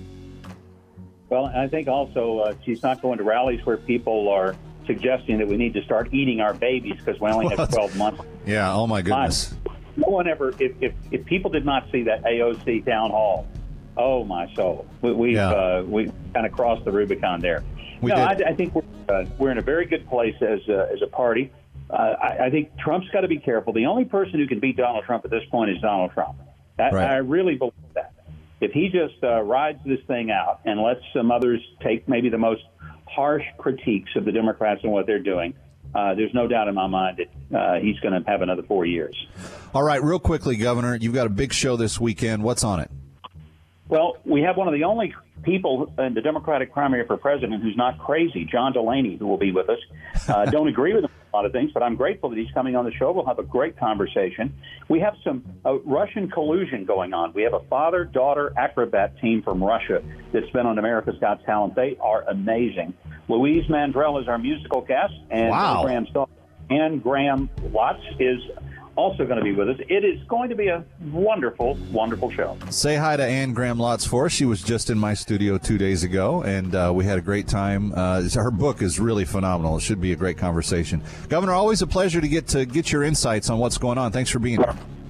Well, I think also uh, she's not going to rallies where people are suggesting that we need to start eating our babies because we only have twelve months. Yeah, oh my goodness. No one ever, if, if, if people did not see that A O C town hall, oh my soul, we, we've Yeah. uh, we kind of crossed the Rubicon there. We no, I, did. I think we're uh, we're in a very good place as uh, as a party. Uh, I, I think Trump's got to be careful. The only person who can beat Donald Trump at this point is Donald Trump. I, Right. I really believe that. If he just uh, rides this thing out and lets some others take maybe the most harsh critiques of the Democrats and what they're doing, uh, there's no doubt in my mind that uh, he's going to have another four years. All right, real quickly, Governor, you've got a big show this weekend. What's on it? Well, we have one of the only people in the Democratic primary for president who's not crazy, John Delaney, who will be with us. Uh, don't agree with him on a lot of things, but I'm grateful that he's coming on the show. We'll have a great conversation. We have some uh, Russian collusion going on. We have a father-daughter acrobat team from Russia that's been on America's Got Talent. They are amazing. Louise Mandrell is our musical guest, and Wow. Graham's daughter, Anne Graham Lotz, is also going to be with us. It is going to be a wonderful, wonderful show. Say hi to Anne Graham Lotz for us. She was just in my studio two days ago, and uh, we had a great time. Uh, her book is really phenomenal. It should be a great conversation. Governor, always a pleasure to get to get your insights on what's going on. Thanks for being here.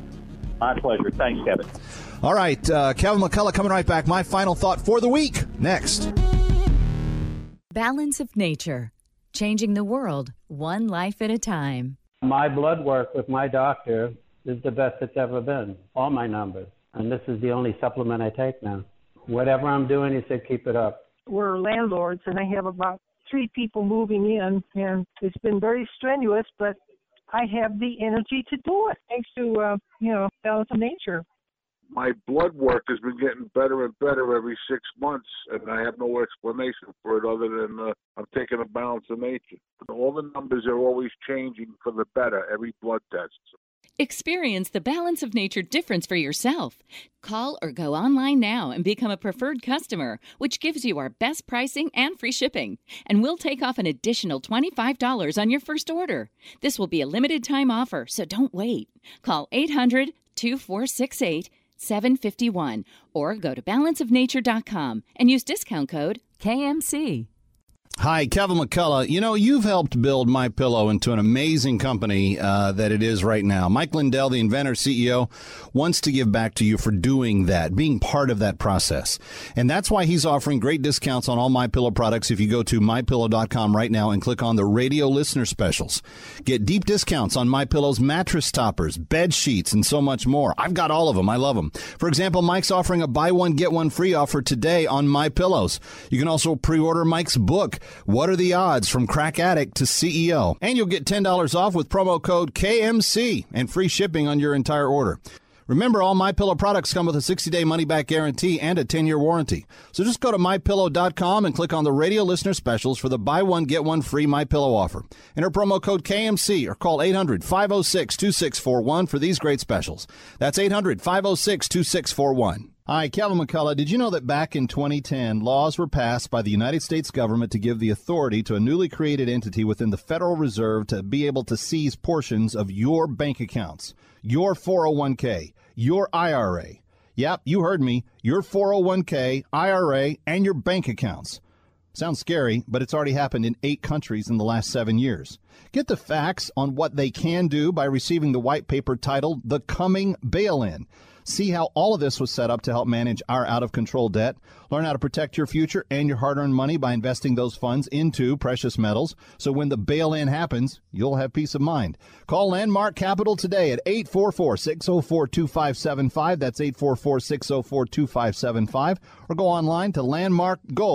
My pleasure. Thanks, Kevin. All right, uh, Calvin McCullough coming right back. My final thought for the week next. Balance of Nature, changing the world one life at a time. My blood work with my doctor is the best it's ever been, all my numbers. And this is the only supplement I take now. Whatever I'm doing, he said, keep it up. We're landlords, and I have about three people moving in, and it's been very strenuous, but I have the energy to do it, thanks to, uh, you know, Balance of Nature. My blood work has been getting better and better every six months, and I have no explanation for it other than uh, I'm taking a Balance of Nature. All the numbers are always changing for the better, every blood test. Experience the Balance of Nature difference for yourself. Call or go online now and become a preferred customer, which gives you our best pricing and free shipping. And we'll take off an additional twenty-five dollars on your first order. This will be a limited time offer, so don't wait. Call eight hundred, two four six eight, seven five one or go to balance of nature dot com and use discount code K M C. Hi, Kevin McCullough. You know, you've helped build MyPillow into an amazing company uh, that it is right now. Mike Lindell, the inventor, C E O, wants to give back to you for doing that, being part of that process. And that's why he's offering great discounts on all MyPillow products if you go to my pillow dot com right now and click on the radio listener specials. Get deep discounts on MyPillow's mattress toppers, bed sheets, and so much more. I've got all of them. I love them. For example, Mike's offering a buy one, get one free offer today on MyPillows. You can also pre-order Mike's book, What Are the Odds? From Crack Addict to C E O. And you'll get ten dollars off with promo code K M C and free shipping on your entire order. Remember, all MyPillow products come with a sixty-day money-back guarantee and a ten-year warranty. So just go to my pillow dot com and click on the radio listener specials for the buy one, get one free MyPillow offer. Enter promo code K M C or call eight hundred, five oh six, two six four one for these great specials. That's eight hundred, five oh six, two six four one. Hi, Calvin McCullough. Did you know that back in twenty ten, laws were passed by the United States government to give the authority to a newly created entity within the Federal Reserve to be able to seize portions of your bank accounts, your four oh one k, your I R A. Yep, you heard me. Your four oh one k, I R A, and your bank accounts. Sounds scary, but it's already happened in eight countries in the last seven years. Get the facts on what they can do by receiving the white paper titled The Coming Bail-In. See how all of this was set up to help manage our out-of-control debt. Learn how to protect your future and your hard-earned money by investing those funds into precious metals. So when the bail-in happens, you'll have peace of mind. Call Landmark Capital today at eight four four, six oh four, two five seven five. That's eight four four, six oh four, two five seven five. Or go online to landmark gold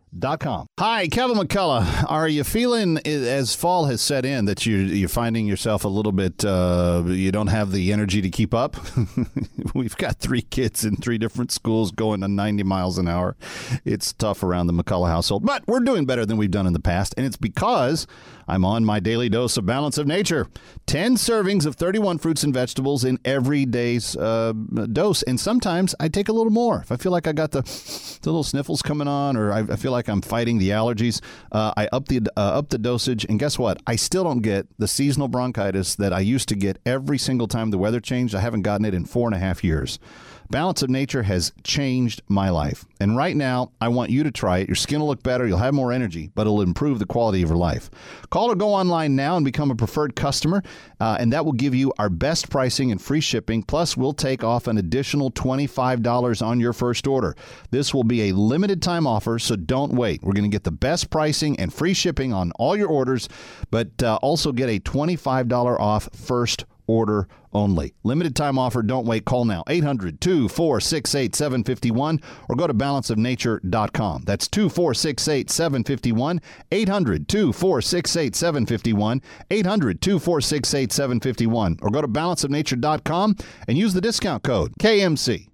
Dot com. Hi, Kevin McCullough. Are you feeling, as fall has set in, that you're, you're finding yourself a little bit, uh, you don't have the energy to keep up? We've got three kids in three different schools going to ninety miles an hour. It's tough around the McCullough household, but we're doing better than we've done in the past, and it's because I'm on my daily dose of Balance of Nature. ten servings of thirty-one fruits and vegetables in every day's uh, dose, and sometimes I take a little more. If I feel like I got the, the little sniffles coming on, or I, I feel like I'm fighting the allergies, uh, I up the uh, up the dosage, and guess what? I still don't get the seasonal bronchitis that I used to get every single time the weather changed. I haven't gotten it in four and a half years. Balance of Nature has changed my life. And right now, I want you to try it. Your skin will look better. You'll have more energy, but it'll improve the quality of your life. Call or go online now and become a preferred customer, uh, and that will give you our best pricing and free shipping. Plus, we'll take off an additional twenty-five dollars on your first order. This will be a limited time offer, so don't wait. We're going to get the best pricing and free shipping on all your orders, but uh, also get a twenty-five dollars off first order only. Limited time offer. Don't wait. Call now. eight hundred, two four six eight, seven five one or go to balance of nature dot com. That's two four six eight, seven five one. eight hundred, two four six eight, seven five one. eight hundred, two four six eight, seven five one or go to balance of nature dot com and use the discount code K M C.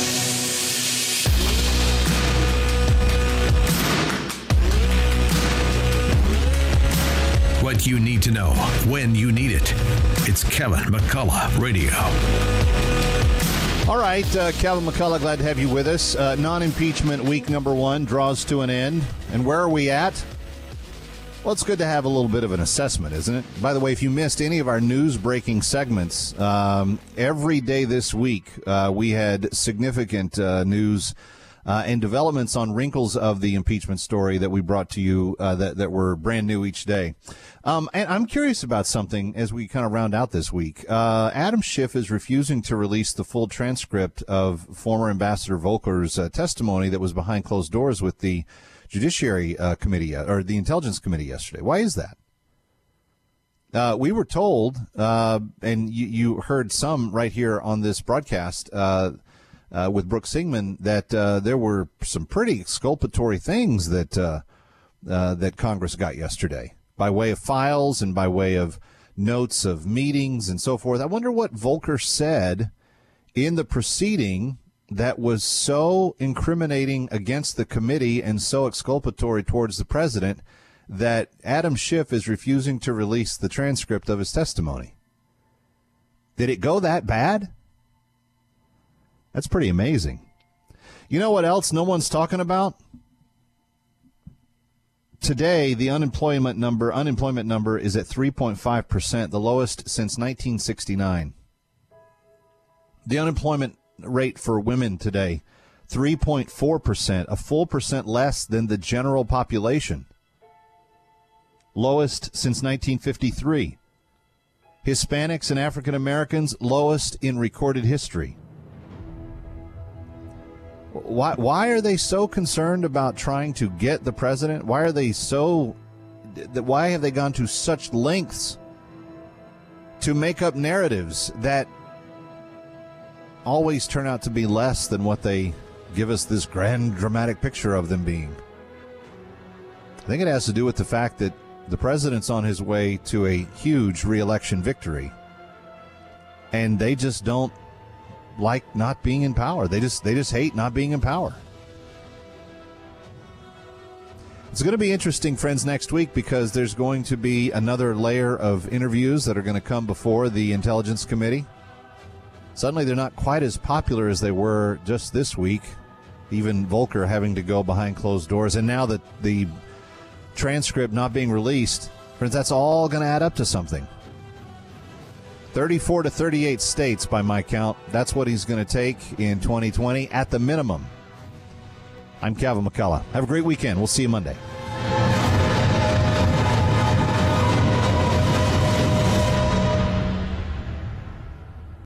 What you need to know when you need it. It's Kevin McCullough Radio. All right, uh, Kevin McCullough, glad to have you with us. Uh, non-impeachment week number one draws to an end. And where are we at? Well, it's good to have a little bit of an assessment, isn't it? By the way, if you missed any of our news-breaking segments, um, every day this week uh, we had significant uh, news Uh, and developments on wrinkles of the impeachment story that we brought to you uh, that, that were brand new each day. Um, and I'm curious about something as we kind of round out this week. Uh, Adam Schiff is refusing to release the full transcript of former Ambassador Volker's uh, testimony that was behind closed doors with the Judiciary uh, Committee or the Intelligence Committee yesterday. Why is that? Uh, we were told, uh, and you, you heard some right here on this broadcast, uh, Uh, with Brooke Singman, that uh, there were some pretty exculpatory things that uh, uh, that Congress got yesterday by way of files and by way of notes of meetings and so forth. I wonder what Volker said in the proceeding that was so incriminating against the committee and so exculpatory towards the president that Adam Schiff is refusing to release the transcript of his testimony. Did it go that bad? That's pretty amazing. You know what else no one's talking about? Today, the unemployment number unemployment number is at three point five percent, the lowest since nineteen sixty-nine. The unemployment rate for women today, three point four percent, a full percent less than the general population. Lowest since nineteen fifty-three. Hispanics and African Americans, lowest in recorded history. Why why are they so concerned about trying to get the president? Why are they so why have they gone to such lengths to make up narratives that always turn out to be less than what they give us this grand dramatic picture of them being? I think it has to do with the fact that the president's on his way to a huge re-election victory, and they just don't like not being in power. They just they just hate not being in power. It's going to be interesting, friends, next week because there's going to be another layer of interviews that are going to come before the Intelligence Committee. Suddenly they're not quite as popular as they were just this week, even Volker having to go behind closed doors. And now that the transcript not being released, friends, that's all going to add up to something. thirty-four to thirty-eight states by my count. That's what he's going to take in twenty twenty at the minimum. I'm Kevin McCullough. Have a great weekend. We'll see you Monday.